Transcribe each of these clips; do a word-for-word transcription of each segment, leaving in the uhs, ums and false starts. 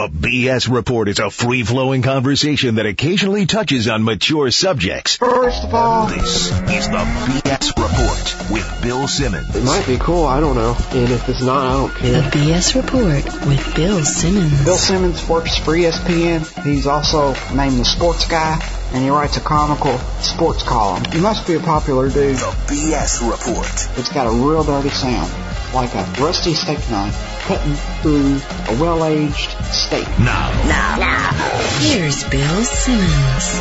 The B S Report is a free-flowing conversation that occasionally touches on mature subjects. First of all, this is the B S Report with Bill Simmons. It might be cool, I don't know. And if it's not, I don't care. The B S Report with Bill Simmons. Bill Simmons works for E S P N. He's also named the Sports Guy, and he writes a comical sports column. He must be a popular dude. The B S Report. It's got a real dirty sound, like a rusty steak knife cutting through a well-aged steak. Now. Now. Now. Here's Bill Simmons.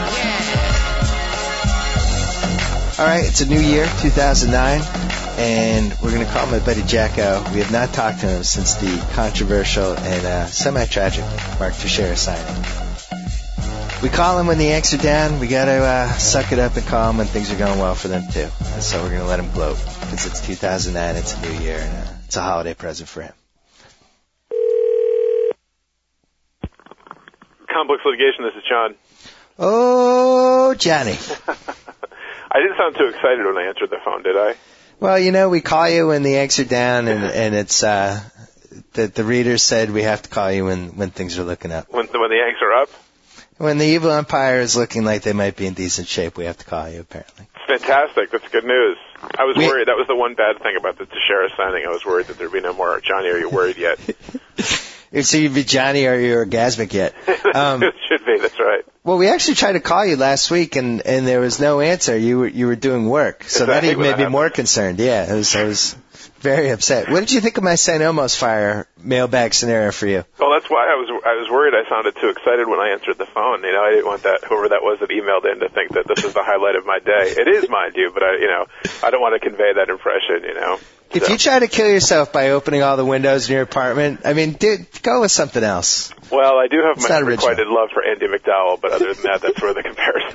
All right, it's a new year, two thousand nine, and we're going to call my buddy Jacko. We have not talked to him since the controversial and uh, semi-tragic Mark Teixeira signing. We call him when the Yanks are down. We got to uh, suck it up and call him when things are going well for them, too. And so we're going to let him gloat because it's two thousand nine, it's a new year, and uh, it's a holiday present for him. Complex Litigation, this is John. Oh, Johnny. I didn't sound too excited when I answered the phone, did I? Well, you know, we call you when the Yanks are down, and, and it's uh, the, the readers said we have to call you when, when things are looking up. When, when the Yanks are up? When the evil empire is looking like they might be in decent shape, we have to call you, apparently. Fantastic. That's good news. I was we, worried. That was the one bad thing about the Teixeira signing. I was worried that there'd be no more. Johnny, are you worried yet? So you'd be Johnny, are you orgasmic yet? Um, it should be. That's right. Well, we actually tried to call you last week, and, and there was no answer. You were you were doing work, so that even made me more concerned. Yeah, it was, I was very upset. What did you think of my Saint Elmo's Fire mailbag scenario for you? Well, that's why I was I was worried. I sounded too excited when I answered the phone. You know, I didn't want that whoever that was that emailed in to think that this was the highlight of my day. It is, mind you, but I you know I don't want to convey that impression. You know. If So. you try to kill yourself by opening all the windows in your apartment, I mean, dude, go with something else. Well, I do have It's my not original. unrequited love for Andy McDowell, but other than that, that's where the comparison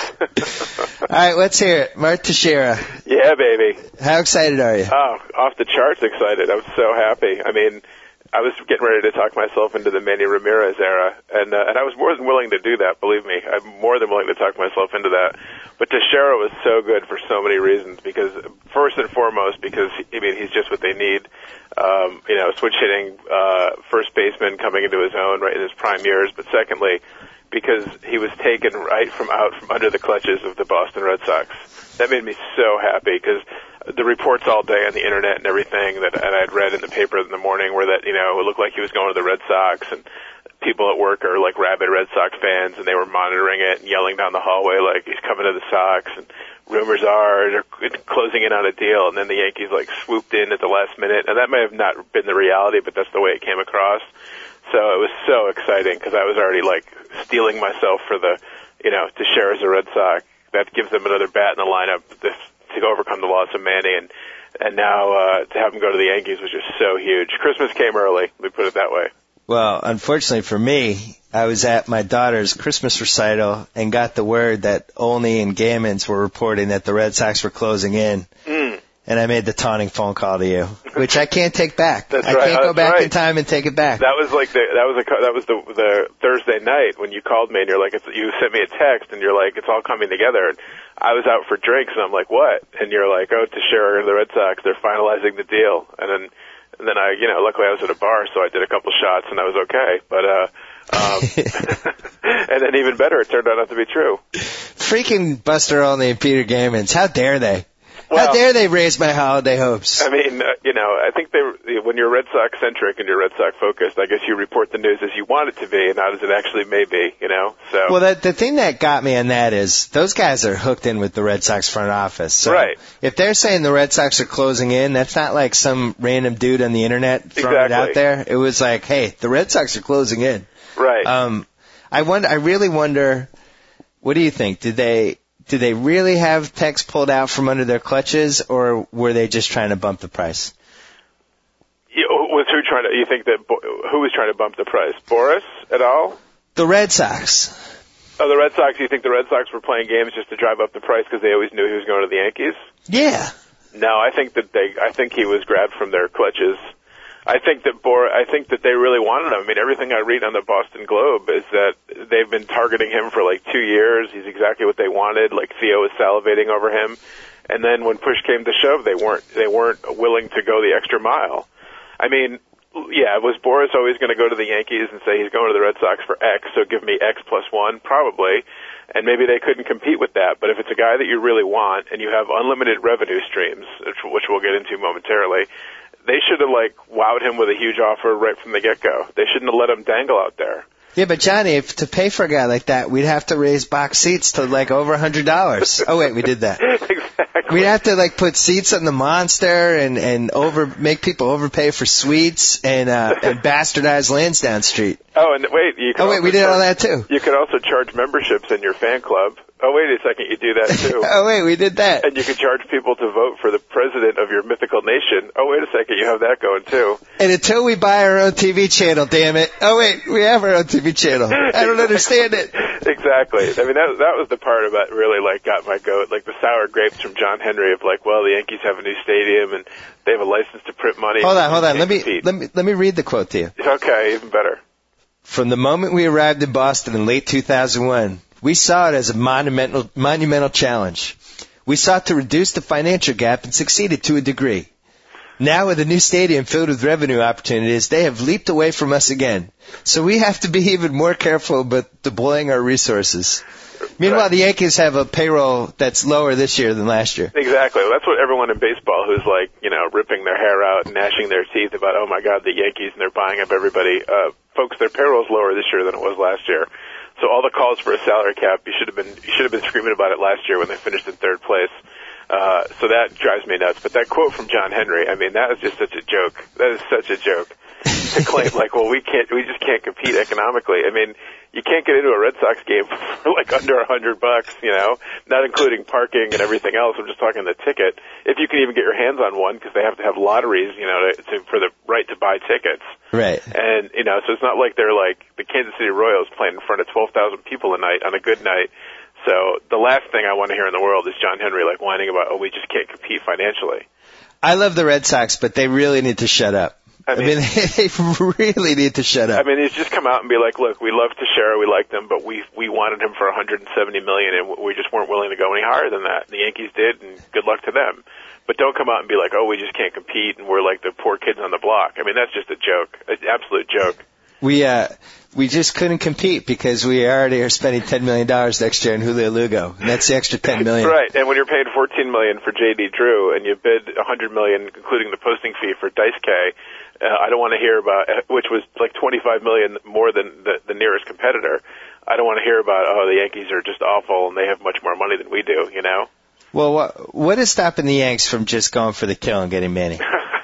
ends. All right, let's hear it. Mark Teixeira. Yeah, baby. How excited are you? Oh, off the charts excited. I was so happy. I mean, I was getting ready to talk myself into the Manny Ramirez era, and uh, and I was more than willing to do that, believe me. I'm more than willing to talk myself into that. But Teixeira was so good for so many reasons, because first and foremost, because, I mean, he's just what they need. Um, you know, switch hitting uh, first baseman coming into his own right in his prime years. But secondly, because he was taken right from out from under the clutches of the Boston Red Sox. That made me so happy, because the reports all day on the internet and everything that and I'd read in the paper in the morning were that, you know, it looked like he was going to the Red Sox, and people at work are like rabid Red Sox fans, and they were monitoring it and yelling down the hallway like he's coming to the Sox, and rumors are they're closing in on a deal, and then the Yankees like swooped in at the last minute, and that may have not been the reality, but that's the way it came across. So it was so exciting, because I was already like steeling myself for the, you know, Teixeira's a Red Sox. That gives them another bat in the lineup this, to overcome the loss of Manny, and and now uh, to have him go to the Yankees was just so huge. Christmas came early, let me put it that way. Well, unfortunately for me, I was at my daughter's Christmas recital and got the word that Olney and Gammons were reporting that the Red Sox were closing in. Mm. And I made the taunting phone call to you, which I can't take back. That's I right. can't go That's back right. in time and take it back. That was like the that was a that was the the Thursday night when you called me, and you're like, it's, you sent me a text, and you're like, it's all coming together. And I was out for drinks, and I'm like, what? And you're like, oh, Teixeira and the Red Sox, they're finalizing the deal. And then and then I, you know, luckily I was at a bar, so I did a couple shots, and I was okay. But uh, um, and then even better, it turned out not to be true. Freaking Buster Olney and Peter Gammons, how dare they? Well, How dare they raise my holiday hopes? I mean, uh, you know, I think they, when you're Red Sox centric and you're Red Sox focused, I guess you report the news as you want it to be and not as it actually may be, you know. So. Well, the, the thing that got me on that is those guys are hooked in with the Red Sox front office. So right. If they're saying the Red Sox are closing in, that's not like some random dude on the internet throwing exactly. it out there. It was like, hey, the Red Sox are closing in. Right. Um, I wonder. I really wonder. What do you think? Did they? Did they really have Tex pulled out from under their clutches, or were they just trying to bump the price? You, was who trying to? You think that who was trying to bump the price? Boris at all? The Red Sox. Oh, the Red Sox. You think the Red Sox were playing games just to drive up the price because they always knew he was going to the Yankees? Yeah. No, I think that they. I think he was grabbed from their clutches. I think that Bor- I think that they really wanted him. I mean, everything I read on the Boston Globe is that they've been targeting him for like two years. He's exactly what they wanted. Like Theo was salivating over him, and then when push came to shove, they weren't they weren't willing to go the extra mile. I mean, Yeah, was Boris always going to go to the Yankees and say he's going to the Red Sox for X, so give me X plus one? Probably. And maybe they couldn't compete with that. But if it's a guy that you really want and you have unlimited revenue streams, which, which we'll get into momentarily, they should have, like, wowed him with a huge offer right from the get-go. They shouldn't have let him dangle out there. Yeah, but Johnny, if to pay for a guy like that, we'd have to raise box seats to like over a hundred dollars. Oh wait, we did that. Exactly. We'd have to like put seats on the Monster and and over make people overpay for suites and uh, and bastardize Lansdowne Street. Oh, and wait, you could oh wait, we did charge, all that too. You could also charge memberships in your fan club. Oh, wait a second, you do that too. Oh, wait, we did that. And you could charge people to vote for the president of your mythical nation. Oh, wait a second, you have that going too. And until we buy our own T V channel, damn it. Oh, wait, we have our own T V channel. I don't understand it. Exactly. I mean, that that was the part about really, like, got my goat, like the sour grapes from John Henry of, like, well, the Yankees have a new stadium and they have a license to print money. Hold on, hold on. Let me, let me, let me read the quote to you. Okay, even better. From the moment we arrived in Boston in late two thousand one, we saw it as a monumental, monumental challenge. We sought to reduce the financial gap and succeeded to a degree. Now with a new stadium filled with revenue opportunities, they have leaped away from us again. So we have to be even more careful about deploying our resources. Meanwhile, the Yankees have a payroll that's lower this year than last year. Exactly. That's what everyone in baseball who's like, you know, ripping their hair out and gnashing their teeth about, oh my God, the Yankees and they're buying up everybody. Uh, folks, their payroll's lower this year than it was last year. So all the calls for a salary cap, you should have been you should have been screaming about it last year when they finished in third place. Uh, so that drives me nuts. But that quote from John Henry, I mean, that is just such a joke. That is such a joke to claim like, well, we can't, we just can't compete economically. I mean, you can't get into a Red Sox game for like under a hundred bucks, you know, not including parking and everything else. I'm just talking the ticket. If you can even get your hands on one, because they have to have lotteries, you know, to, to, for the right to buy tickets. Right. And, you know, so it's not like they're like the Kansas City Royals playing in front of twelve thousand people a night on a good night. So the last thing I want to hear in the world is John Henry like whining about, oh, we just can't compete financially. I love the Red Sox, but they really need to shut up. I mean, I mean they really need to shut up. I mean, he's just come out and be like, look, we love Teixeira, we like them, but we we wanted him for one hundred seventy million dollars, and we just weren't willing to go any higher than that. The Yankees did, and good luck to them. But don't come out and be like, oh, we just can't compete, and we're like the poor kids on the block. I mean, that's just a joke, an absolute joke. We uh we just couldn't compete because we already are spending ten million dollars next year in Julio Lugo, and that's the extra ten million dollars. Right, and when you're paying fourteen million dollars for J D Drew, and you bid one hundred million dollars, including the posting fee for Dice K, uh, I don't want to hear about, which was like twenty-five million dollars more than the, the nearest competitor. I don't want to hear about, oh, the Yankees are just awful and they have much more money than we do, you know? Well, what, what is stopping the Yanks from just going for the kill and getting Manny?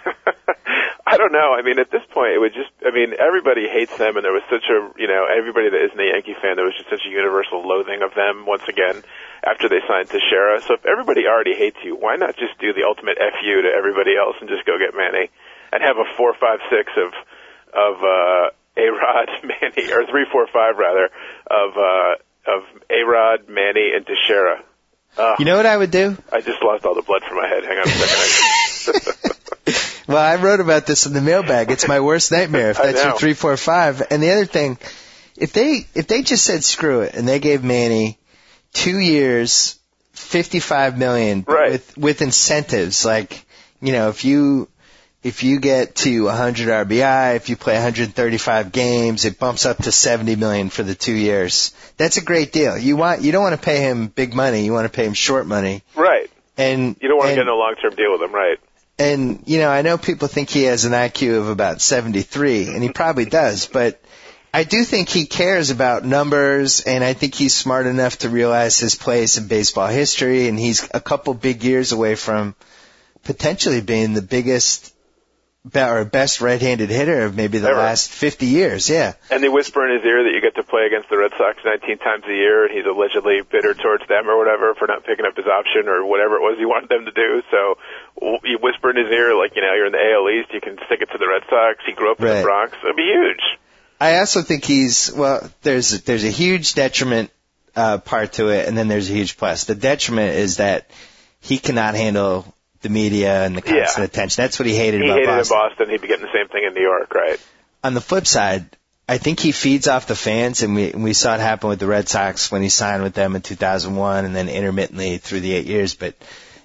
I don't know. I mean, at this point, it would just, I mean, everybody hates them, and there was such a, you know, everybody that isn't a Yankee fan, there was just such a universal loathing of them once again after they signed Teixeira. So if everybody already hates you, why not just do the ultimate F you to everybody else and just go get Manny and have a four, five, six of, of, uh, A-Rod, Manny, or three, four, five rather, of, uh, of A-Rod, Manny, and Teixeira. Uh, you know what I would do? I just lost all the blood from my head. Hang on a second. Well, I wrote about this in the mailbag. It's my worst nightmare if that's your three, four, five. And the other thing, if they if they just said screw it and they gave Manny two years, fifty-five million dollars right. with with incentives, like, you know, if you if you get to one hundred R B I, if you play one hundred thirty-five games, it bumps up to seventy million dollars for the two years. That's a great deal. You want you don't want to pay him big money. You want to pay him short money. Right. And you don't want and, to get in a long-term deal with him, right? And, you know, I know people think he has an I Q of about seventy-three, and he probably does, but I do think he cares about numbers, and I think he's smart enough to realize his place in baseball history, and he's a couple big years away from potentially being the biggest or best right-handed hitter of maybe the Ever. last fifty years, yeah. And they whisper in his ear that you get to play against the Red Sox nineteen times a year, and he's allegedly bitter towards them or whatever for not picking up his option or whatever it was he wanted them to do. So you whisper in his ear, like, you know, you're in the A L East, you can stick it to the Red Sox. He grew up in right. the Bronx. It'd be huge. I also think he's, well, there's there's a huge detriment uh, part to it, and then there's a huge plus. The detriment is that he cannot handle the media and the constant yeah. attention. That's what he hated he about hated Boston. in Boston. He'd be getting the same thing in New York, right? On the flip side, I think he feeds off the fans, and we we saw it happen with the Red Sox when he signed with them in two thousand one and then intermittently through the eight years. But,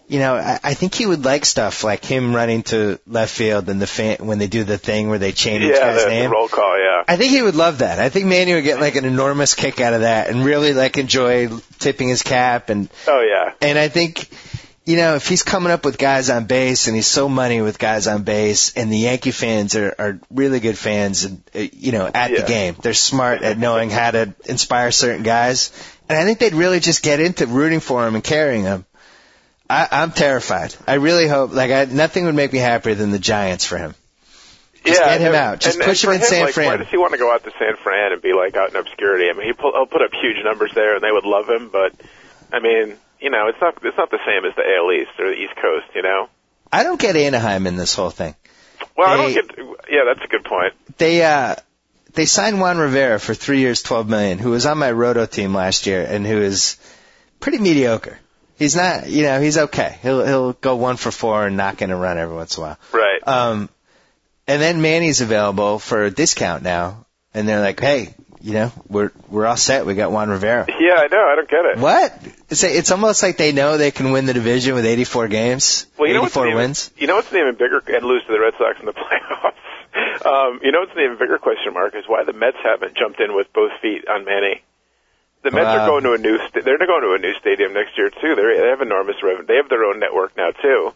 you know, I, I think he would like stuff like him running to left field and the fan, when they do the thing where they change each Yeah, guy's the, name. the roll call, yeah. I think he would love that. I think Manny would get like an enormous kick out of that and really like enjoy tipping his cap. And Oh, yeah. and I think, you know, if he's coming up with guys on base and he's so money with guys on base, and the Yankee fans are, are really good fans, and uh, you know, at Yeah. the game, they're smart at knowing how to inspire certain guys, and I think they'd really just get into rooting for him and carrying him. I, I'm terrified. I really hope, like, I, nothing would make me happier than the Giants for him. Just yeah, get him and, out. Just and, push and him in for San like, Fran. Why does he want to go out to San Fran and be like out in obscurity? I mean, he pull, he'll put up huge numbers there, and they would love him. But I mean, you know, it's not it's not the same as the A L East or the East Coast. You know. I don't get Anaheim in this whole thing. Well, They- I don't get. Yeah, that's a good point. They uh they signed Juan Rivera for three years, twelve million, who was on my Roto team last year and who is pretty mediocre. He's not, you know, he's okay. He'll he'll go one for four and knock in a run every once in a while. Right. Um, and then Manny's available for a discount now, and they're like, hey, you know, we're we're all set. We got Juan Rivera. Yeah, I know. I don't get it. What? It's it's almost like they know they can win the division with eighty-four games, Well, you know what's eighty-four an even, wins. You know what's an even bigger and lose to the Red Sox in the playoffs. um, you know what's an even bigger question mark is why the Mets haven't jumped in with both feet on Manny. The Mets Wow. are going to a new. Sta- they're going to a new stadium next year too. They're, they have enormous revenue. They have their own network now too.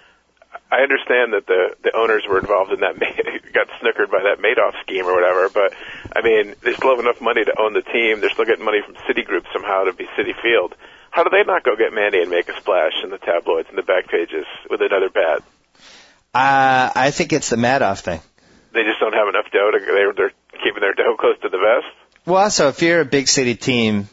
I understand that the the owners were involved in that, got snookered by that Madoff scheme or whatever. But I mean, they still have enough money to own the team. They're still getting money from Citigroup somehow to be Citi Field. How do they not go get Manny and make a splash in the tabloids and the back pages with another bat? Uh, I think it's the Madoff thing. They just don't have enough dough. To, they're, they're keeping their dough close to the vest. Well, also, if you're a big city team,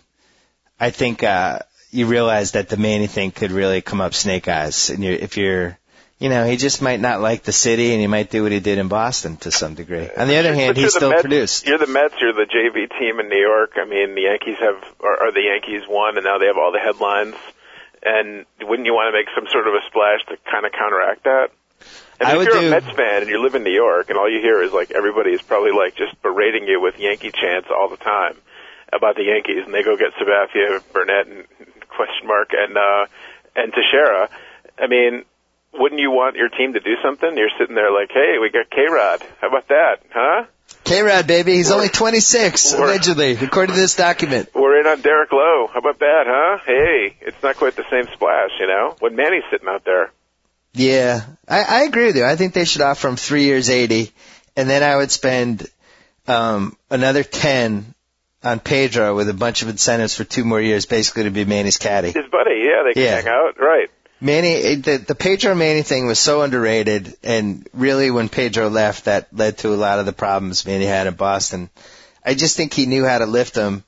I think uh, you realize that the Manny thing could really come up snake eyes. And you're, if you're, you know, he just might not like the city, and he might do what he did in Boston to some degree. On the other hand, But you're he's the still Mets, produced. You're the Mets. You're the J V team in New York. I mean, the Yankees have, or, or the Yankees won, and now they have all the headlines. And wouldn't you want to make some sort of a splash to kind of counteract that? And I if would you're do- a Mets fan and you live in New York, and all you hear is like everybody is probably like just berating you with Yankee chants all the time about the Yankees, and they go get Sabathia, Burnett, and question mark, and uh, and Teixeira. I mean, wouldn't you want your team to do something? You're sitting there like, hey, we got K-Rod. How about that, huh? K-Rod, baby, he's We're- only twenty-six, we're- allegedly, according to this document. We're in on Derek Lowe. How about that, huh? Hey, it's not quite the same splash, you know, when Manny's sitting out there. Yeah, I, I agree with you. I think they should offer him three years, eighty, and then I would spend um, another ten on Pedro with a bunch of incentives for two more years, basically to be Manny's caddy. His buddy, yeah, they can Yeah. hang out, right. Manny, the, the Pedro Manny thing was so underrated, and really when Pedro left, that led to a lot of the problems Manny had in Boston. I just think he knew how to lift them.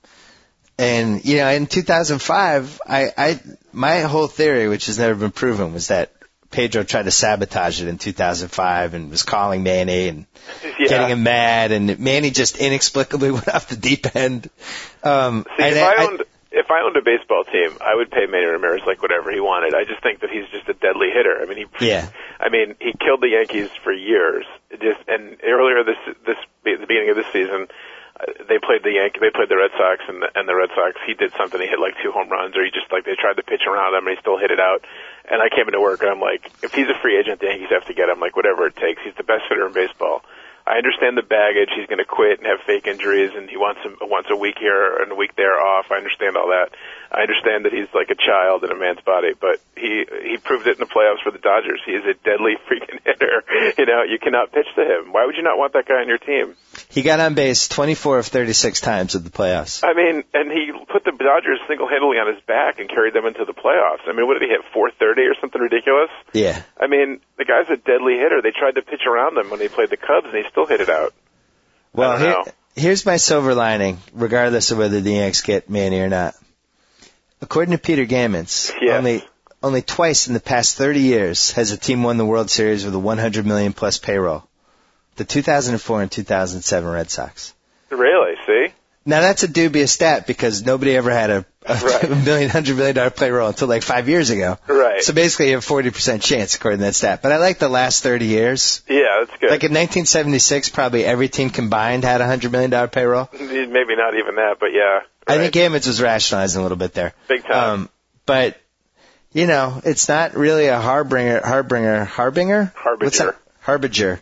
And, you know, in two thousand five, I, I, my whole theory, which has never been proven, was that Pedro tried to sabotage it in two thousand five and was calling Manny and Yeah. getting him mad, and Manny just inexplicably went off the deep end. Um, See, and if I, I- owned if I owned a baseball team, I would pay Manny Ramirez like whatever he wanted. I just think that he's just a deadly hitter. I mean, he Yeah. I mean, he killed the Yankees for years. It just and earlier this this at the beginning of this season, uh, they played the Yankee, they played the Red Sox, and the, and the Red Sox. He did something. He hit like two home runs, or he just like they tried to pitch around him, and he still hit it out. And I came into work, and I'm like, if he's a free agent, the Yankees have to get him. Like whatever it takes. He's the best hitter in baseball. I understand the baggage. He's going to quit and have fake injuries, and he wants him once a week here and a week there off. I understand all that. I understand that he's like a child in a man's body, but he he proved it in the playoffs for the Dodgers. He is a deadly freaking hitter. You know, you cannot pitch to him. Why would you not want that guy on your team? he got on base twenty-four of thirty-six times at the playoffs. I mean, and he put the Dodgers single-handedly on his back and carried them into the playoffs. I mean, what did he hit, four thirty or something ridiculous? Yeah. I mean, the guy's a deadly hitter. They tried to pitch around him when they played the Cubs, and he still hit it out. Well, I don't here, know. here's my silver lining, regardless of whether the Yanks get Manny or not. According to Peter Gammons, Yes. only only twice in the past thirty years has a team won the World Series with a one hundred million plus payroll. The two thousand four and two thousand seven Red Sox. Really? See? Now that's a dubious stat because nobody ever had a, a Right. million, hundred million dollar payroll until like five years ago. Right. So basically you have a forty percent chance according to that stat. But I like the last thirty years. Yeah, that's good. Like in nineteen seventy-six, probably every team combined had a hundred million dollar payroll. Maybe not even that, but yeah. I right. think Gammons was rationalizing a little bit there. Big time. Um, but, you know, it's not really a harbinger, harbinger, harbinger? Harbinger. What's that? Harbinger.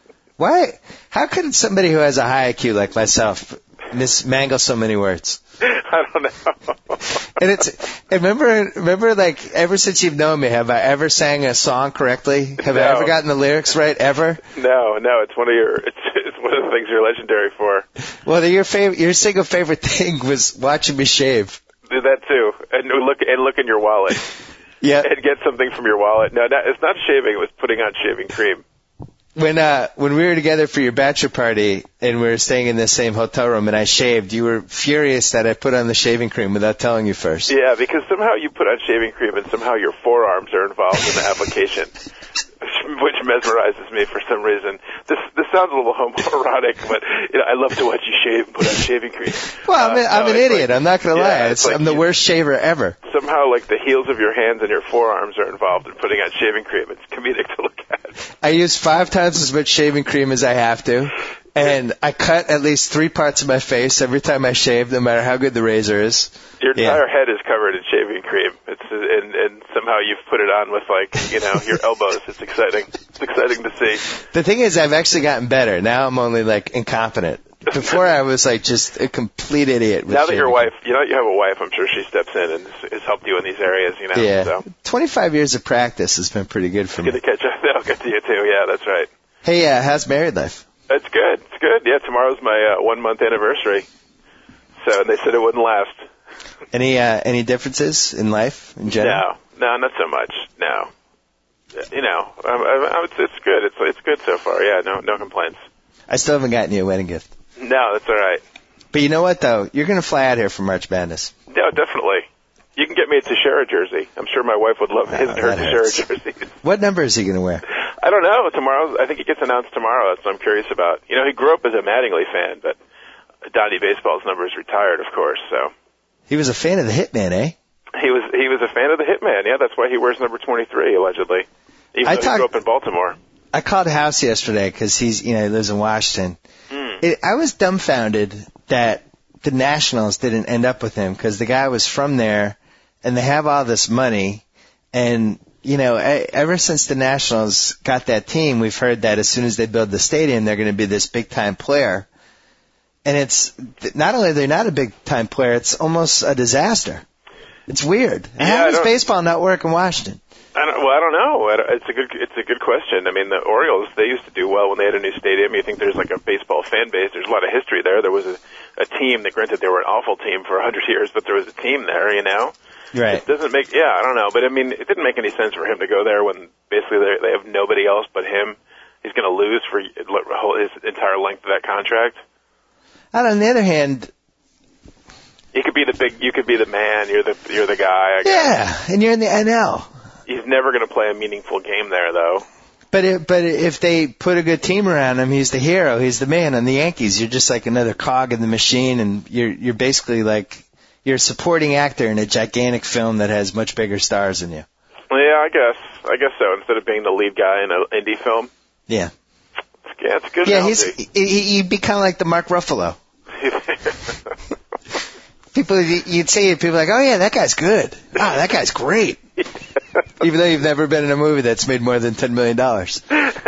Why? How could somebody who has a high I Q like myself mismangle so many words? I don't know. And it's, and remember, remember, like, ever since you've known me, have I ever sang a song correctly? Have No. I ever gotten the lyrics right, ever? No, no, it's one of your, it's, it's one of the things you're legendary for. Well, your favorite, your single favorite thing was watching me shave. Do that too, and look, and look in your wallet. Yeah. And get something from your wallet. No, that, it's not shaving, it was putting on shaving cream. When uh when we were together for your bachelor party and we were staying in the same hotel room and I shaved, you were furious that I put on the shaving cream without telling you first. Yeah, because somehow you put on shaving cream and somehow your forearms are involved in the application, which mesmerizes me for some reason. This this sounds a little homoerotic, but you know, I love to watch you shave and put on shaving cream. Well, I'm, Uh, a, I'm no, an it's idiot. like- I'm not going to yeah, lie. it's It's, like I'm the you- worst shaver ever. Somehow, like the heels of your hands and your forearms are involved in putting on shaving cream. It's comedic to look at. I use five times as much shaving cream as I have to, and I cut at least three parts of my face every time I shave, no matter how good the razor is. Your Yeah. entire head is covered in shaving cream. It's and, and somehow you've put it on with like you know your elbows. It's exciting. It's exciting to see. The thing is, I've actually gotten better. Now I'm only like incompetent. Before I was like just a complete idiot. With Now that your shaving wife, you know, you have a wife, I'm sure she steps in and has, has helped you in these areas. You know, cream. Yeah. so twenty-five years of practice has been pretty good for good me. to catch up. That'll get to you too. Yeah, that's right. Hey, uh, how's married life? It's good. It's good. Yeah, tomorrow's my uh, one month anniversary. So and they said it wouldn't last. Any uh, any differences in life in general? No, no, not so much. No, you know, I, I, I would say it's good. It's it's good so far. Yeah, no, no complaints. I still haven't gotten you a wedding gift. No, that's all right. But you know what, though? You're going to fly out here for March Madness. No, definitely. You can get me a Teixeira jersey. I'm sure my wife would love his Oh, her that Teixeira hurts. jersey. What number is he going to wear? I don't know. Tomorrow, I think it gets announced tomorrow. That's what I'm curious about. You know, he grew up as a Mattingly fan, but Donnie Baseball's number is retired, of course. So He was a fan of the Hitman, eh? he was he was a fan of the Hitman. Yeah, that's why he wears number twenty-three allegedly. Even I though talk- he grew up in Baltimore. I called House yesterday because he's, you know, he lives in Washington. Mm. It, I was dumbfounded that the Nationals didn't end up with him because the guy was from there and they have all this money. And, you know, e- ever since the Nationals got that team, we've heard that as soon as they build the stadium, they're going to be this big time player. And it's not only they're not a big time player, it's almost a disaster. It's weird. Yeah, How I does don't- baseball not work in Washington? I don't, well, I don't know. I don't- It's a good, it's a good question. I mean, the Orioles, they used to do well when they had a new stadium. You think there's like a baseball fan base. There's a lot of history there. There was a, a team that, granted, they were an awful team for a hundred years, but there was a team there, you know? Right. It doesn't make, yeah, I don't know. But I mean, it didn't make any sense for him to go there when basically they they have nobody else but him. He's going to lose for his entire length of that contract. And on the other hand, You could be the big, you could be the man. You're the, you're the guy. I guess. yeah, and you're in the N L. He's never going to play a meaningful game there, though. But it, but if they put a good team around him, he's the hero. He's the man. On the Yankees, you're just like another cog in the machine, and you're you're basically like you're a supporting actor in a gigantic film that has much bigger stars than you. Yeah, I guess, I guess so. Instead of being the lead guy in an indie film. Yeah. Yeah, it's a good. Yeah, he's analogy. he, he'd be kind of like the Mark Ruffalo. People, you'd say it, people are like, oh yeah, that guy's good. Ah, that guy's great. Even though you've never been in a movie that's made more than ten million dollars.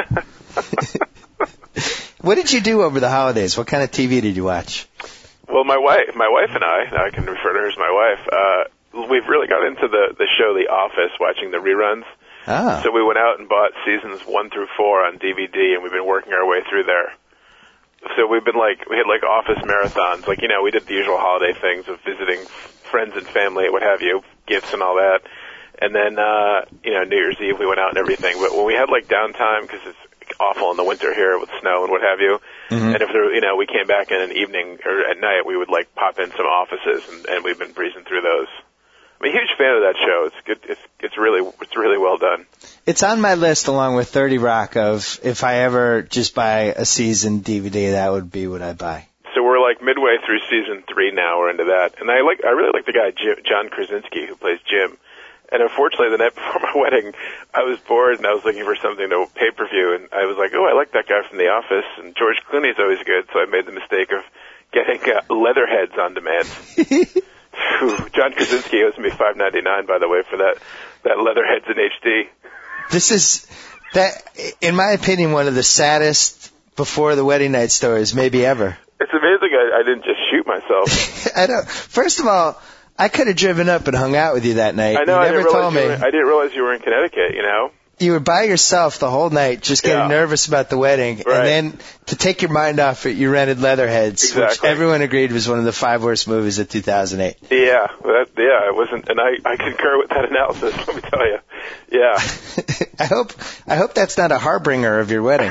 What did you do over the holidays? What kind of T V did you watch? Well, my wife, my wife and I, I can refer to her as my wife. Uh, we've really got into the the show The Office, watching the reruns. Ah. So we went out and bought seasons one through four on D V D, and we've been working our way through there. So we've been like, we had like office marathons, like, you know, we did the usual holiday things of visiting friends and family, what have you, gifts and all that. And then, uh, you know, New Year's Eve we went out and everything. But when we had like downtime, because it's awful in the winter here with snow and what have you, Mm-hmm. and if there, you know, we came back in an evening or at night, we would like pop in some offices, and, and we've been breezing through those. I'm a huge fan of that show. It's good. It's it's really it's really well done. It's on my list along with thirty Rock of if I ever just buy a season D V D, that would be what I buy. So we're like midway through season three now. We're into that, and I like I really like the guy Jim, John Krasinski, who plays Jim. And unfortunately, the night before my wedding, I was bored and I was looking for something to pay per view, and I was like, oh, I like that guy from The Office, and George Clooney's always good, so I made the mistake of getting uh, Leatherheads on demand. John Krasinski owes me five ninety-nine, by the way, for that that Leatherheads in H D. This is that, in my opinion, one of the saddest before the wedding night stories maybe ever. It's amazing I, I didn't just shoot myself. I don't. First of all, I could have driven up and hung out with you that night. I know. You I never didn't realize told you me. were, I didn't realize you were in Connecticut. You know. You were by yourself the whole night, just getting Yeah. nervous about the wedding, Right. and then to take your mind off it, you rented Leatherheads, which Exactly. everyone agreed was one of the five worst movies of two thousand eight. Yeah. That, yeah. It wasn't, and I I concur with that analysis. Let me tell you. Yeah. I hope I hope that's not a harbinger of your wedding.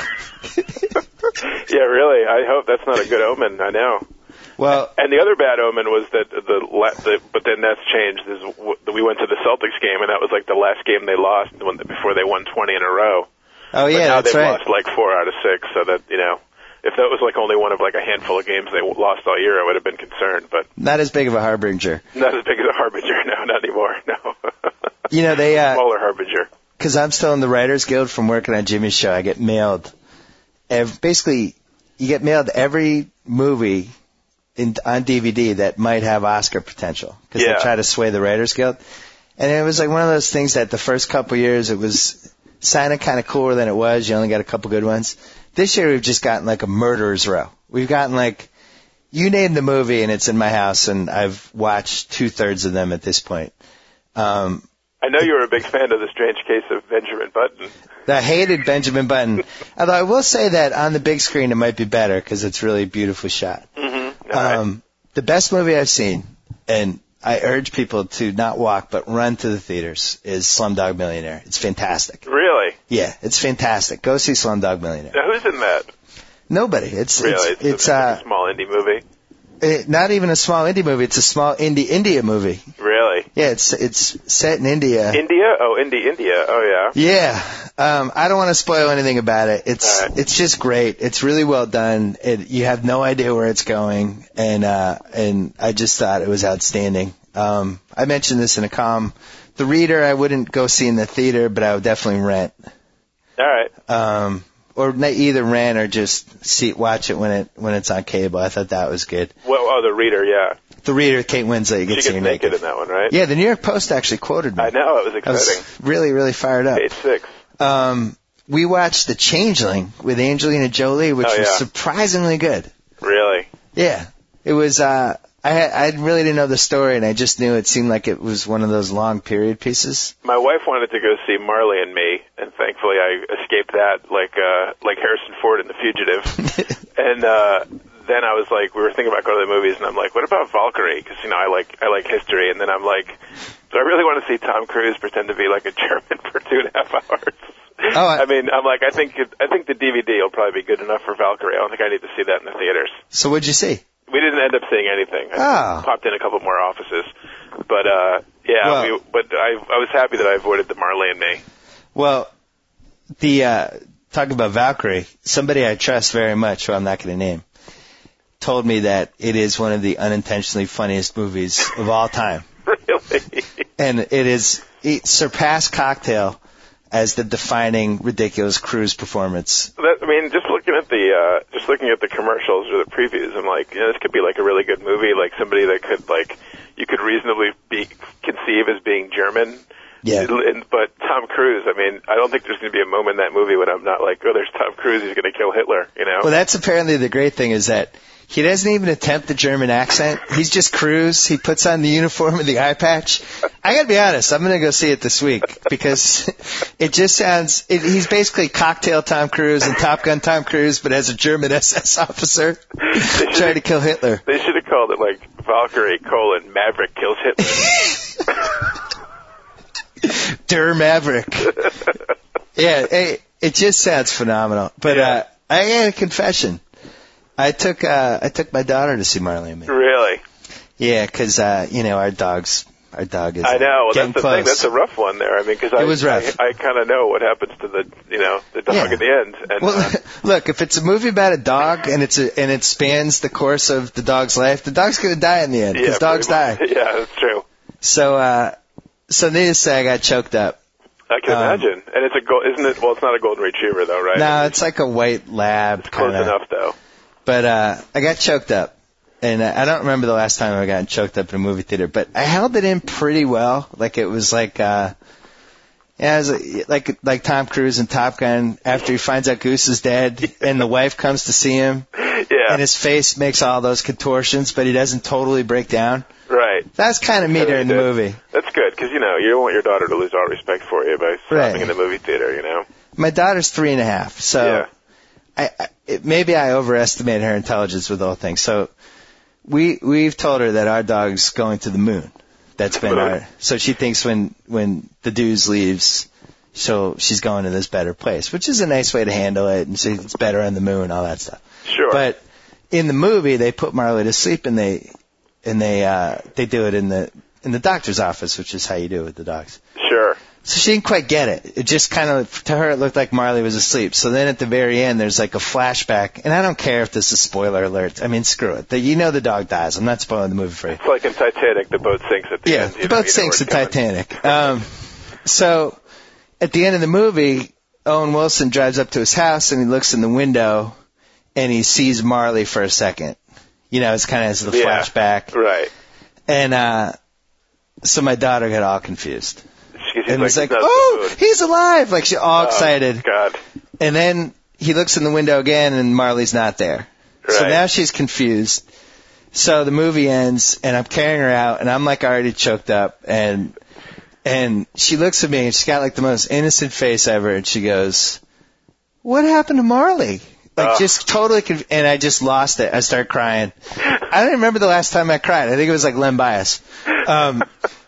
Yeah. Really. I hope that's not a good omen. I know. Well, And the other bad omen was that the, la- the but then that's changed. Is w- we went to the Celtics game, and that was like the last game they lost when, before they won twenty in a row. oh But yeah, now that's they've right. lost like four out of six, so that, you know, if that was like only one of like a handful of games they lost all year, I would have been concerned. But Not as big of a harbinger. not as big as a harbinger. No, not anymore. No. You know, they uh, Smaller harbinger. because I'm still in the Writers Guild from working on Jimmy's show, I get mailed, ev- basically, you get mailed every movie in, on D V D that might have Oscar potential, because Yeah. they try to sway the Writers Guild. And it was like one of those things that the first couple years it was sounded kind of cooler than it was. You only got a couple good ones. This year we've just gotten like a murderer's row. We've gotten like, you name the movie and it's in my house, and I've watched two thirds of them at this point. Um, I know you were a big fan of The Strange Case of Benjamin Button. I hated Benjamin Button. Although I will say that on the big screen it might be better because it's really beautifully shot. Mm-hmm. Um, the best movie I've seen, and I urge people to not walk but run to the theaters, is Slumdog Millionaire. It's fantastic. Really? Yeah, it's fantastic. Go see Slumdog Millionaire. Now, who's in that? Nobody. It's Really? it's, it's, a, uh, a small indie movie? it, not even a small indie movie. It's a small indie India movie. Really? Yeah, it's it's set in India. India? Oh, Indie, India. Oh, yeah. Yeah. Um, I don't want to spoil anything about it. It's All right. it's just great. It's really well done. It, you have no idea where it's going, and uh, and I just thought it was outstanding. Um, I mentioned this in a column. The Reader, I wouldn't go see in the theater, but I would definitely rent. All right. Um, or na- either rent or just see watch it when it when it's on cable. I thought that was good. Well, oh, The Reader, yeah. The Reader, Kate Winslet, you She get to gets see her naked naked. in that one, right? Yeah, the New York Post actually quoted me. I know. It was I was exciting. really, really fired up. Page six. Um, we watched The Changeling with Angelina Jolie, which Oh, was yeah. surprisingly good. Really? Yeah, it was. Uh, I had, I really didn't know the story, and I just knew it seemed like it was one of those long period pieces. My wife wanted to go see Marley and Me, and thankfully I escaped that, like uh, like Harrison Ford in The Fugitive. and uh, then I was like, we were thinking about going to the movies, and I'm like, what about Valkyrie? Because, you know, I like I like history. And then I'm like, do I really want to see Tom Cruise pretend to be like a German for two and a half hours? Oh, I- I mean, I'm like, I think it, I think the D V D will probably be good enough for Valkyrie. I don't think I need to see that in the theaters. So what'd you see? We didn't end up seeing anything. I Oh. popped in a couple more offices, but uh, yeah, Well- we, but I I was happy that I avoided the Marley and Me. Well, the uh, talking about Valkyrie, somebody I trust very much, who I'm not going to name, told me that it is one of the unintentionally funniest movies of all time, Really? and it is it surpassed Cocktail as the defining ridiculous Cruise performance. That, I mean, just looking at the uh, just looking at the commercials or the previews, I'm like, you know, this could be like a really good movie, like somebody that could like you could reasonably be conceive as being German. Yeah. And, but Tom Cruise, I mean, I don't think there's going to be a moment in that movie when I'm not like, oh, there's Tom Cruise, he's going to kill Hitler, you know? Well, that's apparently the great thing, is that he doesn't even attempt the German accent. He's just Cruise. He puts on the uniform and the eye patch. I gotta be honest, I'm gonna go see it this week because it just sounds, it, he's basically Cocktail Tom Cruise and Top Gun Tom Cruise, but as a German S S officer trying to kill Hitler. They should have called it like Valkyrie colon Maverick kills Hitler. Der Maverick. Yeah, it, it just sounds phenomenal. But Yeah. uh, I got a confession. I took uh, I took my daughter to see Marley and Me. Really? Yeah, 'cause uh, you know our dogs, our dog is. I know. Well, getting that's the close. thing. That's a rough one there. I mean, because I, It was rough. I, I kind of know what happens to the, you know, the dog Yeah. at the end. And Well, uh, look, if it's a movie about a dog and it's a, and it spans the course of the dog's life, the dog's gonna die in the end because yeah, dogs die. pretty much. Yeah, that's true. So, uh, so needless to say, I got choked up. I can Um, imagine. And it's a gold, isn't it? Well, it's not a golden retriever though, right? No, it's like a white lab It's close kind of. enough though. But uh, I got choked up. And I don't remember the last time I got choked up in a movie theater, but I held it in pretty well. Like it was like, uh, yeah, it was like like Tom Cruise in Top Gun after he finds out Goose is dead, and the wife comes to see him, Yeah. and his face makes all those contortions, but he doesn't totally break down. Right. That's kind of me during the movie. That's good, because, you know, you don't want your daughter to lose all respect for you by stopping Right. in the movie theater, you know? My daughter's three and a half, so Yeah. I, I it, maybe I overestimated her intelligence with the whole thing. So we we've told her that our dog's going to the moon. That's been our. So she thinks when when the Deuce leaves, so she's going to this better place, which is a nice way to handle it, and so it's better on the moon, all that stuff. Sure. But in the movie, they put Marley to sleep, and they and they uh, they do it in the in the doctor's office, which is how you do it with the dogs. Sure. So she didn't quite get it. It just kind of, to her, it looked like Marley was asleep. So then at the very end, there's like a flashback, and I don't care if this is spoiler alert. I mean, screw it. The, you know the dog dies. I'm not spoiling the movie for you. It's like in Titanic, the boat sinks at the Yeah, end. the boat sinks in Titanic. Um, so at the end of the movie, Owen Wilson drives up to his house, and he looks in the window, and he sees Marley for a second. You know, it's kind of as the Yeah, flashback. Right. And uh, so my daughter got all confused. She's And like, was like, "That's oh, the mood." he's alive! Like, she's all Oh, excited. God. And then he looks in the window again, and Marley's not there. So Right. now she's confused. So the movie ends, and I'm carrying her out, and I'm like already choked up, and and she looks at me, and she's got like the most innocent face ever, and she goes, "What happened to Marley?" Like Oh. just totally, conf- and I just lost it. I started crying. I don't remember the last time I cried. I think it was like Len Bias. Um,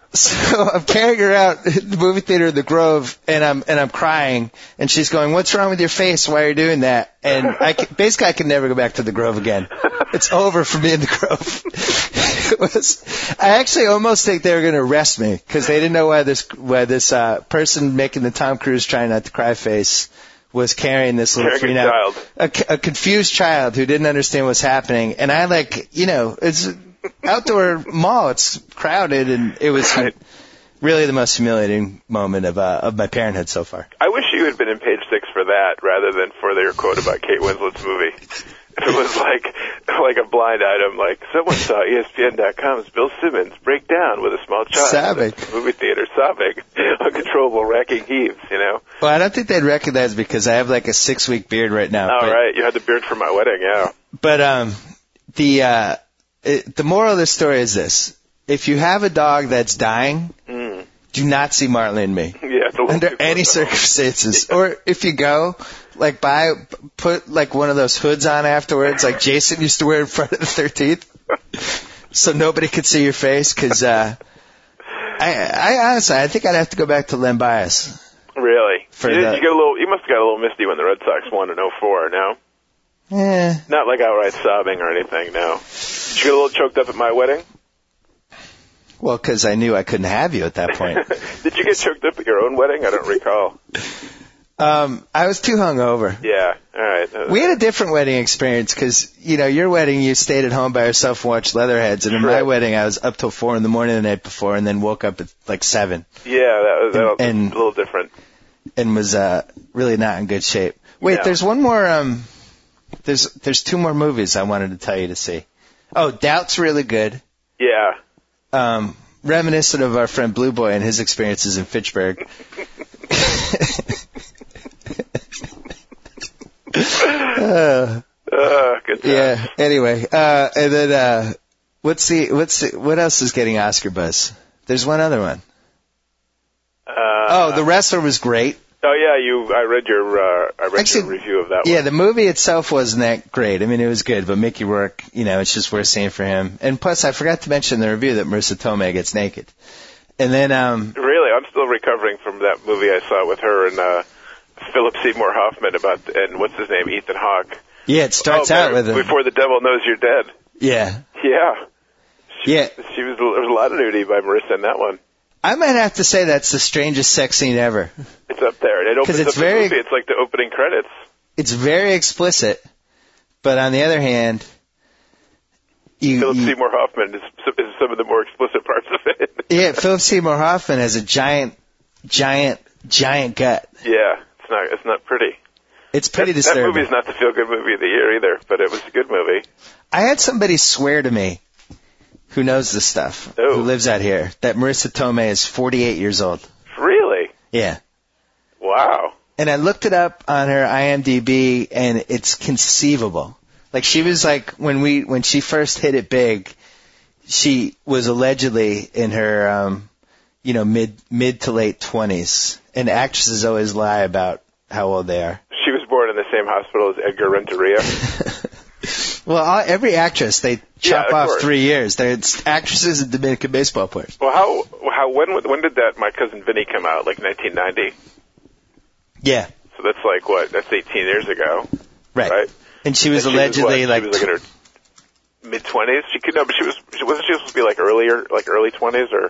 So I'm carrying her out in the movie theater in the Grove, and I'm and I'm crying, and she's going, "What's wrong with your face? Why are you doing that?" And I can, basically I can never go back to the Grove again. It's over for me in the Grove. It was. I actually almost think they were going to arrest me because they didn't know why this why this uh, person making the Tom Cruise trying not to cry face was carrying this little Carrying you a know, child. a, a confused child who didn't understand what's happening, and I like you know it's. Outdoor mall, it's crowded, and it was Right. really the most humiliating moment of uh, of my parenthood so far. I wish you had been in page six for that rather than for their quote about Kate Winslet's movie. If it was like like a blind item, like someone saw E S P N dot com's Bill Simmons break down with a small child Sobbing. at the movie theater, sobbing, uncontrollable racking heaves, you know? Well, I don't think they'd recognize because I have like a six week beard right now. All but, right, you had the beard for my wedding, yeah. But um, the uh, it, the moral of the story is this: if you have a dog that's dying, Mm. do not see Marley and me. Yeah, it's a little Under too any close. circumstances. Or if you go, like buy, put like one of those hoods on afterwards, like Jason used to wear in front of the thirteenth, so nobody could see your face. Because uh, I, I honestly, I think I'd have to go back to Len Bias. Really? For you, the- you get a little. You must have got a little misty when the Red Sox won in oh four. No, Eh, not like outright sobbing or anything. No. Did you get a little choked up at my wedding? well, because I knew I couldn't have you at that point. Did you get choked up at your own wedding? I don't recall. Um, I was too hungover. Yeah. All right. We had a different wedding experience because, you know, your wedding, you stayed at home by yourself and watched Leatherheads. And in my Right. wedding, I was up till four in the morning the night before and then woke up at like seven Yeah, that was, that was And- a little different. and was uh, really not in good shape. Wait, Yeah. there's one more. Um, there's there's two more movies I wanted to tell you to see. Oh, Doubt's really good. Yeah. Um, reminiscent of our friend Blue Boy and his experiences in Fitchburg. uh, Uh, good time. Yeah. Anyway, uh, and then uh, what's the what's the, what else is getting Oscar buzz? There's one other one. Uh, Oh, The Wrestler was great. Oh yeah, you. I read your. Uh, I read Actually, your review of that Yeah, one. the movie itself wasn't that great. I mean, it was good, but Mickey Rourke, you know, it's just worth seeing for him. And plus, I forgot to mention in the review that Marissa Tomei gets naked. And then, um, Really, I'm still recovering from that movie I saw with her and uh, Philip Seymour Hoffman about and what's his name, Ethan Hawke. yeah, it starts oh, out with him. Before the Devil Knows You're Dead. Yeah, Yeah. She, yeah. She was. There was a lot of nudity by Marissa in that one. I might have to say that's the strangest sex scene ever. It's up there. And it opens 'Cause it's up very- the movie. It's like the opening credits. It's very explicit, but on the other hand, you, Philip you Seymour Hoffman is, is some of the more explicit parts of it. yeah, Philip Seymour Hoffman has a giant, giant, giant gut. Yeah, it's not. It's not pretty. It's pretty that, disturbing. That movie's not the feel-good movie of the year either, but it was a good movie. I had somebody swear to me, who knows this stuff, oh. who lives out here, that Marissa Tomei is forty-eight years old. Really? Yeah. Wow. And I looked it up on her I M D B, and it's conceivable. Like, she was like, when we, when she first hit it big, she was allegedly in her, um, you know, mid, mid to late twenties. And actresses always lie about how old they are. She was born in the same hospital as Edgar Renteria. Well, all, every actress, they chop yeah, off course. three years. They're actresses and Dominican baseball players. Well, how, how, when, when did that My Cousin Vinny come out? Like nineteen ninety? Yeah. So that's like, what, that's eighteen years ago. Right. Right? And she was and allegedly she was like, she was like in her mid-twenties? She could, no, but she was, she wasn't she supposed to be like earlier, like early twenties or?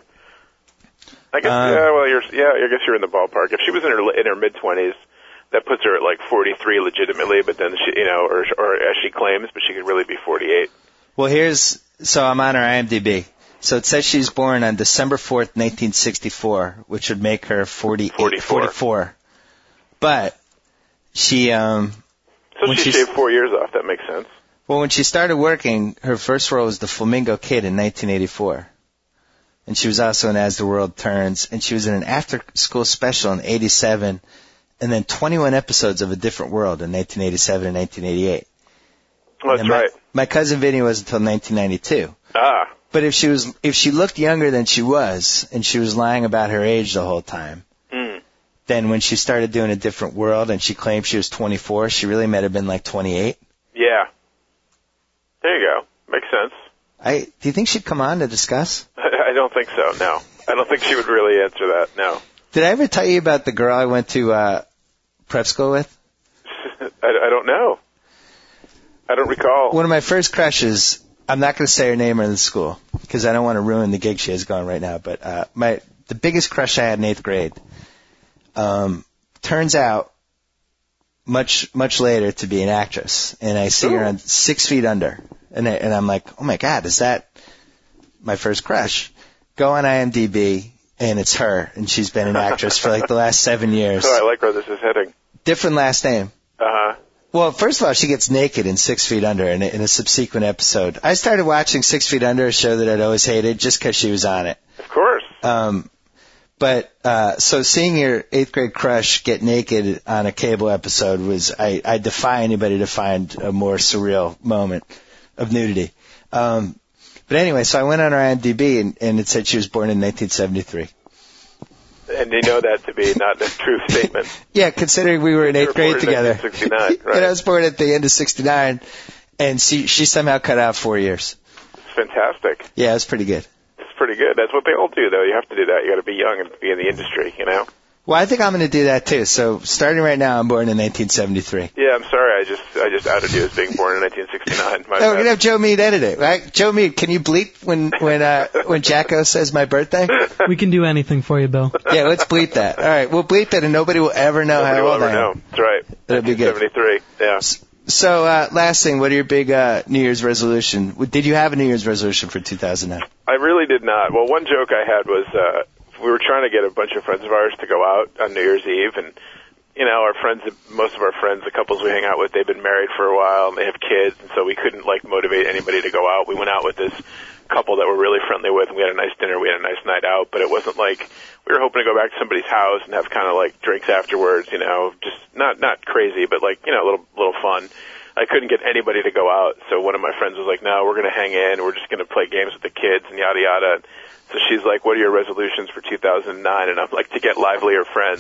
I guess, um, yeah, well, you're, yeah, I guess you're in the ballpark. If she was in her, in her mid-twenties, that puts her at like forty-three legitimately, but then she, you know, or, or as she claims, but she could really be forty-eight. Well, here's, so I'm on her I M D B. So it says she's born on December fourth, nineteen sixty-four, which would make her forty-eight, forty-four. forty-four. But she, um, So she shaved four years off. That makes sense. Well, when she started working, her first role was the Flamingo Kid in nineteen eighty-four. And she was also in As the World Turns. And she was in an after-school special in eighty-seven. And then twenty-one episodes of A Different World in nineteen eighty-seven and nineteen eighty-eight. Well, that's my, right. My Cousin Vinny was until nineteen ninety-two. Ah. But if she was, if she looked younger than she was, and she was lying about her age the whole time, mm. then when she started doing A Different World and she claimed she was twenty-four, she really might have been like twenty-eight. Yeah. There you go. Makes sense. I, do you think she'd come on to discuss? I don't think so, no. I don't think she would really answer that, no. Did I ever tell you about the girl I went to uh, prep school with? I, I don't know. I don't recall. One of my first crushes, I'm not going to say her name or the school, because I don't want to ruin the gig she has going right now, but uh, my the biggest crush I had in eighth grade um, turns out much much later to be an actress, and I see Ooh. her on Six Feet Under, and, I, and I'm like, oh my God, is that my first crush? Go on I M D B, and it's her, and she's been an actress for like the last seven years. Oh, I like where this is heading. Different last name. Uh-huh. Well, first of all, she gets naked in Six Feet Under in a, in a subsequent episode. I started watching Six Feet Under, a show that I'd always hated, just because she was on it. Of course. Um, but uh, so seeing your eighth grade crush get naked on a cable episode was, I, I defy anybody to find a more surreal moment of nudity. Um, but anyway, so I went on her I M D B, and, and it said she was born in nineteen seventy-three. And you know that to be not a true statement. Yeah, considering we were in eighth grade together. nineteen sixty-nine, right. And I was born at the end of sixty-nine, and she, she somehow cut out four years. It's fantastic. Yeah, it was pretty good. It's pretty good. That's what they all do, though. You have to do that. You got to be young and be in the industry, you know? Well, I think I'm going to do that, too. So starting right now, I'm born in nineteen seventy-three. Yeah, I'm sorry. I just I just outed you as being born in nineteen sixty-nine. My no, we're bad. going to have Joe Mead edit it, right? Joe Mead, can you bleep when when uh, when Jacko says my birthday? We can do anything for you, Bill. Yeah, let's bleep that. All right, we'll bleep it, and nobody will ever know Nobody how will old ever I am. know. That's right. That'll be good. seventy-three, yeah. So, uh, last thing, what are your big uh, New Year's resolution? Did you have a New Year's resolution for two thousand nine? I really did not. Well, one joke I had was uh, we were trying to get a bunch of friends of ours to go out on New Year's Eve, and you know, our friends, most of our friends, the couples we hang out with, they've been married for a while and they have kids, and so we couldn't like motivate anybody to go out. We went out with this couple that we're really friendly with, and we had a nice dinner, we had a nice night out, but it wasn't like we were hoping to go back to somebody's house and have kind of like drinks afterwards, you know, just not not crazy, but like, you know, a little little fun. I couldn't get anybody to go out, so one of my friends was like, no, we're going to hang in, we're just going to play games with the kids and yada yada. So she's like, what are your resolutions for two thousand nine? And I'm like, to get livelier friends.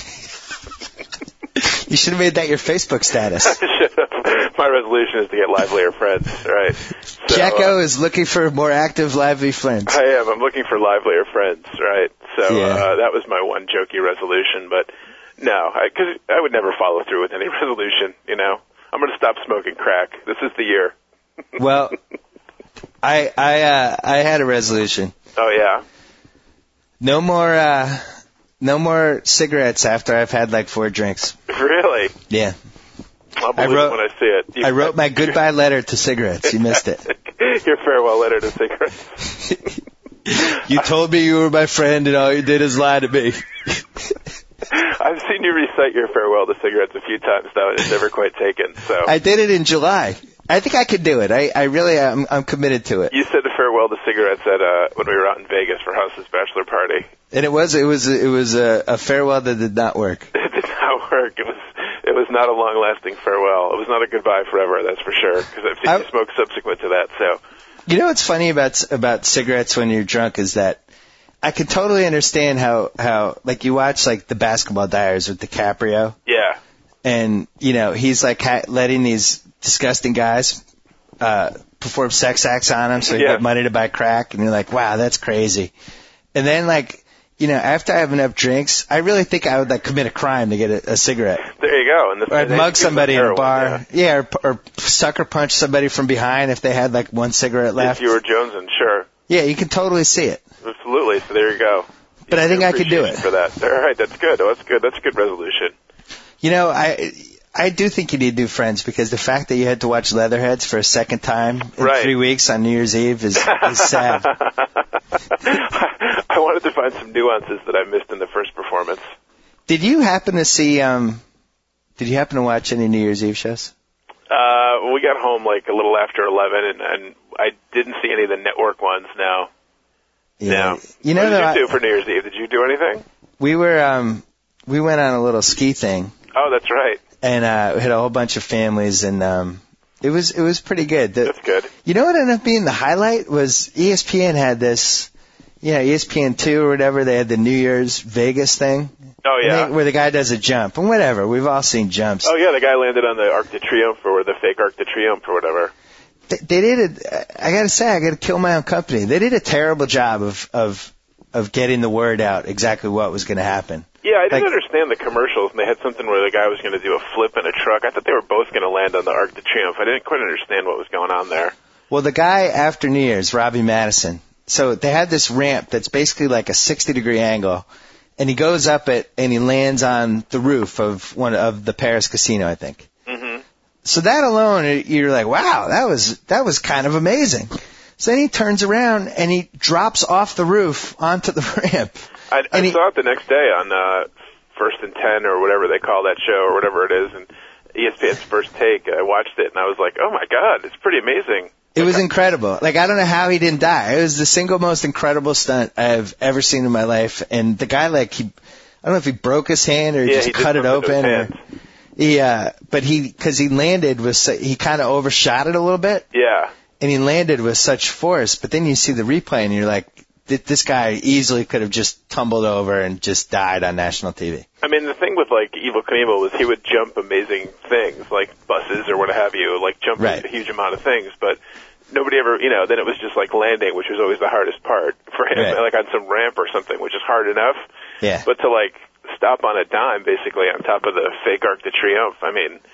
You should have made that your Facebook status. My resolution is to get livelier friends, right? So, Jacko uh, is looking for more active, lively friends. I am. I'm looking for livelier friends, right? So Yeah. uh, that was my one jokey resolution, but no, because I, I would never follow through with any resolution, you know? I'm going to stop smoking crack. This is the year. Well, I I uh, I had a resolution. Oh, yeah? No more uh, no more cigarettes after I've had like four drinks. Really? Yeah. I'll believe I wrote- it when I see it. You, I wrote my goodbye letter to cigarettes. You missed it. Your farewell letter to cigarettes. You told me you were my friend, and all you did is lie to me. I've seen seen you recite your farewell to cigarettes a few times now, and it's never quite taken. So I did it in July. I think I could do it. I, I really am. I'm committed to it. You said the farewell to cigarettes at uh, when we were out in Vegas for House's bachelor party. And it was it was it was a, a farewell that did not work. It did not work. It was it was not a long-lasting farewell. It was not a goodbye forever. That's for sure. Because I've seen I, you smoke subsequent to that. So. You know what's funny about about cigarettes when you're drunk is that I can totally understand how how like you watch like the Basketball Diaries with DiCaprio. Yeah. And you know he's like ha- letting these disgusting guys uh perform sex acts on him so he yeah. get money to buy crack, and you're like, wow, that's crazy. And then like, you know, after I have enough drinks, I really think I would like commit a crime to get a, a cigarette. There you go. And or I'd mug somebody in a bar. Yeah, yeah or, or sucker punch somebody from behind if they had like one cigarette left. If you were Jonesing, sure. Yeah, you can totally see it. Absolutely. So there you go. But you I think I could do it. For that. All right, that's good. Oh, that's good. That's a good resolution. You know, I I do think you need new friends because the fact that you had to watch Leatherheads for a second time in right. three weeks on New Year's Eve is, is sad. I wanted to find some nuances that I missed in the first performance. Did you happen to see, um, did you happen to watch any New Year's Eve shows? Uh, we got home like a little after eleven, and, and I didn't see any of the network ones, no. Yeah. No. You know what did that you I, do for New Year's Eve? Did you do anything? We were, um, we went on a little ski thing. Oh, that's right. And, uh, we had a whole bunch of families, and, um, it was, it was pretty good. The, that's good. You know what ended up being the highlight was E S P N had this, you know, E S P N two or whatever, they had the New Year's Vegas thing. Oh, yeah. They, where the guy does a jump. And whatever, we've all seen jumps. Oh, yeah, the guy landed on the Arc de Triomphe or the fake Arc de Triomphe or whatever. They, they did a, I gotta say, I gotta kill my own company. They did a terrible job of, of, of getting the word out exactly what was gonna happen. Yeah, I didn't like, understand the commercials, and they had something where the guy was going to do a flip in a truck. I thought they were both going to land on the Arc de Triomphe. I didn't quite understand what was going on there. Well, the guy after New Year's, Robbie Madison, so they had this ramp that's basically like a sixty degree angle, and he goes up it and he lands on the roof of one of the Paris casino, I think. Mm-hmm. So that alone, you're like, wow, that was that was kind of amazing. So then he turns around and he drops off the roof onto the ramp. I, I he, saw it the next day on uh, First and Ten or whatever they call that show or whatever it is, and E S P N's First Take. I watched it and I was like, oh my god, it's pretty amazing. It was incredible. Like, I don't know how he didn't die. It was the single most incredible stunt I've ever seen in my life. And the guy, like, he, I don't know if he broke his hand or he yeah, just he cut it open. Or, he, uh, but he, cause he landed with, so, he kind of overshot it a little bit. Yeah. And he landed with such force. But then you see the replay and you're like, this guy easily could have just tumbled over and just died on national T V. I mean, the thing with, like, Evel Knievel was he would jump amazing things, like buses or what have you, like jump right. a huge amount of things, but nobody ever, you know, then it was just like landing, which was always the hardest part for him, right. like on some ramp or something, which is hard enough. Yeah. But to, like, stop on a dime, basically, on top of the fake Arc de Triomphe, I mean,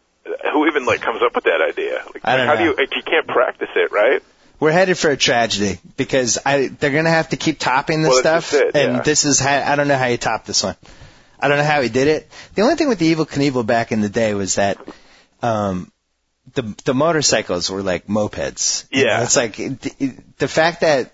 who even, like, comes up with that idea? Like, I don't how know. do you, like, you can't practice it, right? We're headed for a tragedy because I, they're going to have to keep topping this well, stuff. It, yeah. And this is how, I don't know how you top this one. I don't know how he did it. The only thing with the Evel Knievel back in the day was that, um, the, the motorcycles were like mopeds. Yeah. You know, it's like the, the fact that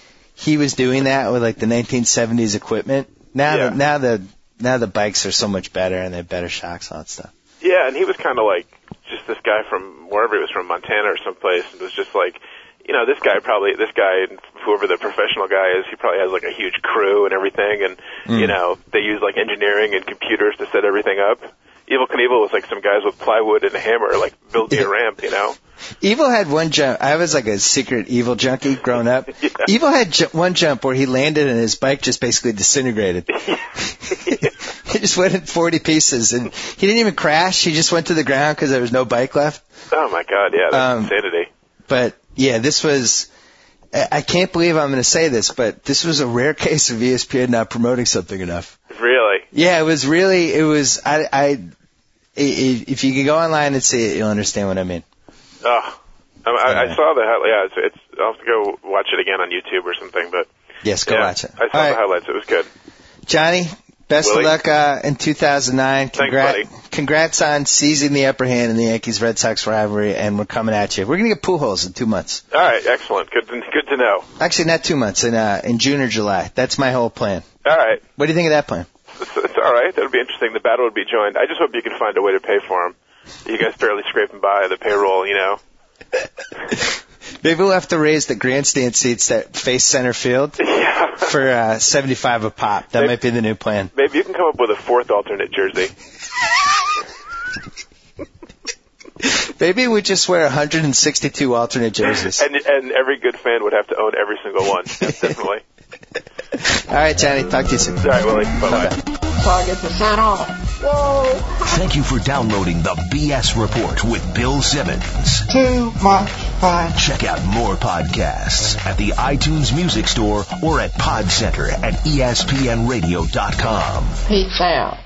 he was doing that with like the nineteen seventies equipment. Now, yeah. the, now the, now the bikes are so much better and they have better shocks and all that stuff. Yeah, and he was kind of like just this guy from wherever he was from, Montana or someplace, and was just like, you know, this guy probably, this guy, whoever the professional guy is, he probably has like a huge crew and everything, and, mm. you know, they use like engineering and computers to set everything up. Evel Knievel was like some guys with plywood and a hammer, like, build me a ramp, you know? Evel had one jump. I was like a secret Evel junkie growing up. yeah. Evel had ju- one jump where he landed and his bike just basically disintegrated. He just went in forty pieces, and he didn't even crash. He just went to the ground because there was no bike left. Oh, my God, yeah, that's um, insanity. But, yeah, this was... I can't believe I'm going to say this, but this was a rare case of E S P N not promoting something enough. Really? Yeah, it was really, it was, I, I, if you can go online and see it, you'll understand what I mean. Oh, I, I, I saw the, yeah, it's, it's, I'll have to go watch it again on YouTube or something, but. Yes, go yeah, watch it. I saw All the right. highlights, it was good. Johnny, best Willie? of luck, uh, in two thousand nine. Congrats, Thanks, buddy. Congrats on seizing the upper hand in the Yankees-Red Sox rivalry, and we're coming at you. We're going to get Pujols in two months. All right, excellent. Good to, good to know. Actually, not two months, in, uh, in June or July. That's my whole plan. All right. What do you think of that plan? It's, it's all right. That would be interesting. The battle would be joined. I just hope you can find a way to pay for them. You guys barely scraping by the payroll, you know. Maybe we'll have to raise the grandstand seats that face center field yeah. for uh, seventy-five a pop. That maybe, might be the new plan. Maybe you can come up with a fourth alternate jersey. Maybe we just wear one hundred sixty-two alternate jerseys. And, and every good fan would have to own every single one. Yeah, definitely. All right, Johnny. Talk to you soon. All right, Willie. Bye-bye. Target percent off. Whoa. Thank you for downloading the B S Report with Bill Simmons. Too much fun. Check out more podcasts at the iTunes Music Store or at Pod Center at E S P N radio dot com. Peace out.